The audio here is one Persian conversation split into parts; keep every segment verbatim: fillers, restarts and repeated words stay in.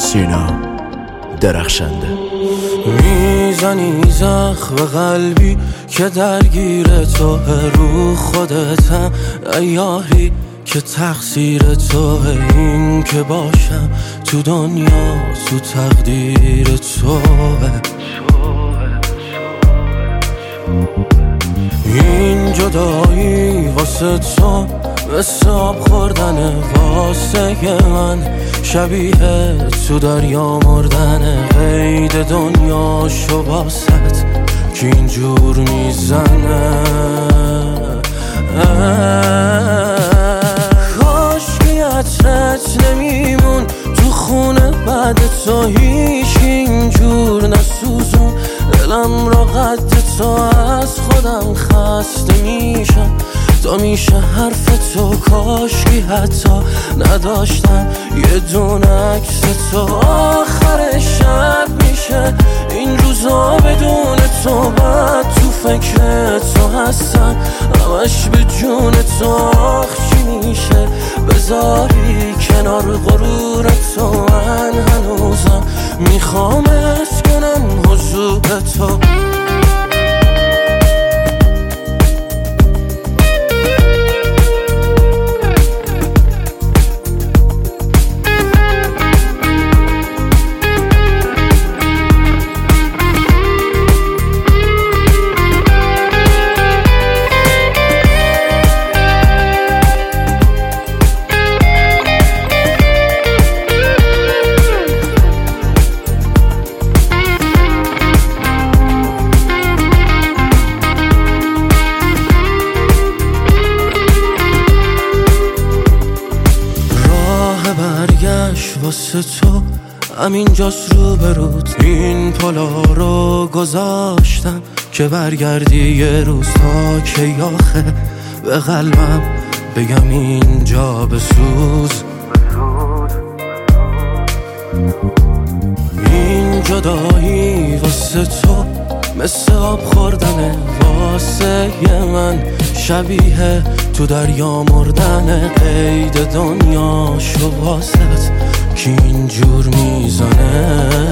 سینا درخشنده. میزنی زخم قلبی که درگیر تو رو خودتم، ایاری که تقصیر توه، این که باشم تو دنیا تو تقدیر توه. این جدایی واسه تو مثل آب خوردن، واسه من شبیه تو دریا مردن. قید دنیا شو باست که اینجور میزنه. کاش که عطرت نمیمون تو خونه بعد تو، هیچ اینجور نسوزون دلم را قد تو. از خودم خسته میشم تا میشه حرف تو، کاش که حتی نداشتم یه دونه عکس تو. آخر شب میشه این روزا بدون تو، بعد تو فکر تو هستم همش به جون تو. آخ چی میشه بذاری کنار غرور تو، من هنوزم میخوام حس کنم حضور تو. واسه تو همینجاست رو بروت، این پلا رو گذاشتم که برگردی یه روز. تا که آخه به قلبم بگم اینجا بسوز. این جدایی واسه تو مثل آب خوردنه، واسه من شبیه تو دریا مردن. قید دنیا شو واسط که اینجور میزنه.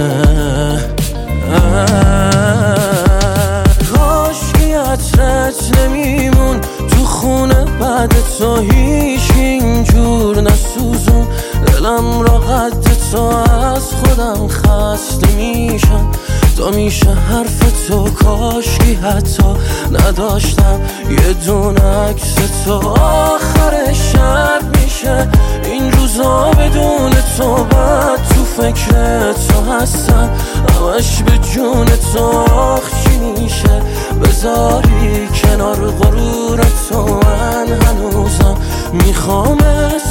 کاش که عطرت نمیمون تو خونه بعد تو، هیچ اینجور نسوزون دلم را قد تو. از خودم خسته میشم تا میشه حرف تو، کاش که حتی نداشتم یه دونه عکس تو. آخر شب میشه این روزا بدون تو، بعد تو فکر تو هستم همش به جون تو. آخ چی میشه بذاری کنار غرور تو، من هنوزم میخوام